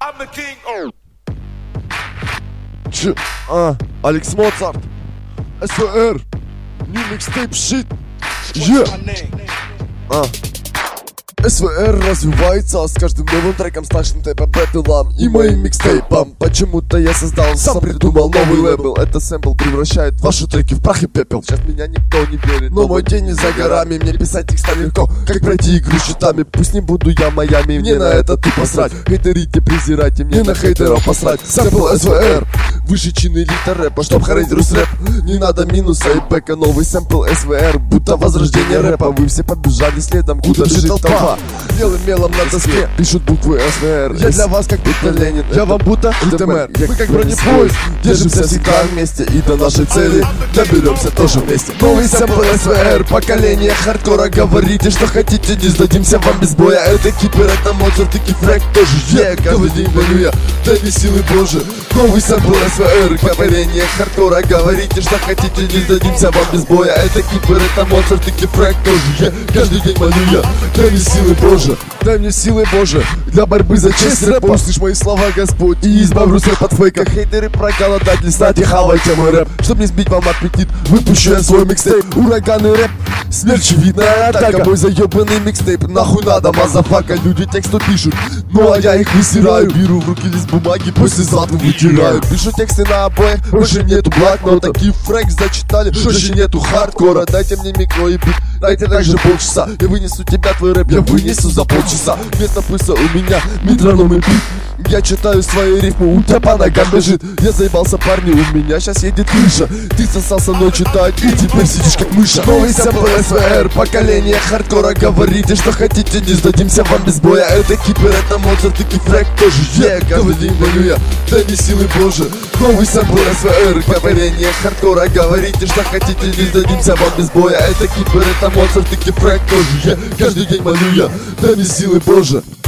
I'm the king. Алекс Моцарт, СВР, New Mixtape Shit. СВР развивается с каждым новым треком, с нашим тэпом, бэтлом и моим микстейпом. Почему-то я создал, сам придумал новый лейбл. Это сэмпл превращает ваши треки в прах и пепел. Сейчас меня никто не верит, но мой день не за горами. Мне писать текста легко, как пройти игру щитами. Пусть не буду я Майами, мне на это тупо срать. Хейтерите, презирайте, мне на хейтеров посрать. Сэмпл СВР, выше чин элита рэпа, чтоб харить рус-рэп. Не надо минуса и бэка, новый сэмпл СВР, будто возрождение рэпа. Вы все побежали следом, куда бежит толпа. Белым мелом на доске пишут буквы СВР. Я для вас как будто Ленин, я вам будто ЛТМР. Мы как бронепоезд, держимся всегда вместе. И до нашей цели доберемся тоже вместе. Новый сэмпл СВР, поколение хардкора. Говорите, что хотите, не сдадимся вам без боя. Это Кипер, это Моцарт и Кифрек тоже. Каждый день молю я, дай мне силы Божьи. Новый сэмпл СВР, поколение хардкора. Говорите, что хотите, не сдадимся вам без боя. Это Кипер, это Моцарт и Кифрек тоже. Каждый день молю я, дай мне силы Боже, дай мне силы Боже для борьбы за честь рэпа. Услышь мои слова, Господь, и избавь рэп от фейка. Хейтеры проголодать, листайте, хавайте мой рэп. Чтоб не сбить вам аппетит, выпущу я свой микстейп. Ураганный рэп, смерть видная атака. Мой заебанный микстейп, нахуй надо, мазафака. Люди тексту пишут, ну а я их высираю. Беру в руки лист бумаги, после заду вытираю. Пишу тексты на обоих, больше нету блокнота. Кифрек зачитали, больше нету хардкора. Дайте мне микро и бит, дайте также полчаса. Я вынесу тебя, твой рэп, я вынесу за полчаса. Вместо пульса у меня метроном и бит. Я читаю свои рифмы, у тебя по ногам бежит. Я заебался, парни, у меня сейчас едет крыша. Ты сосался, но читать, и теперь сидишь как мыша. Новый сэмпл СВР, поколение хардкора. Говорите, что хотите, не сдадимся вам без боя. Это Кипер, это Моцарт и Кифрек тоже. Каждый день молю я, дай мне силы Божьи. Новый сэмпл СВР, поколение хардкора. Говорите, что хотите, не сдадимся вам без боя. Это Кипер, это Моцарт и Кифрек тоже. Каждый день молю я, дай мне силы Божьи.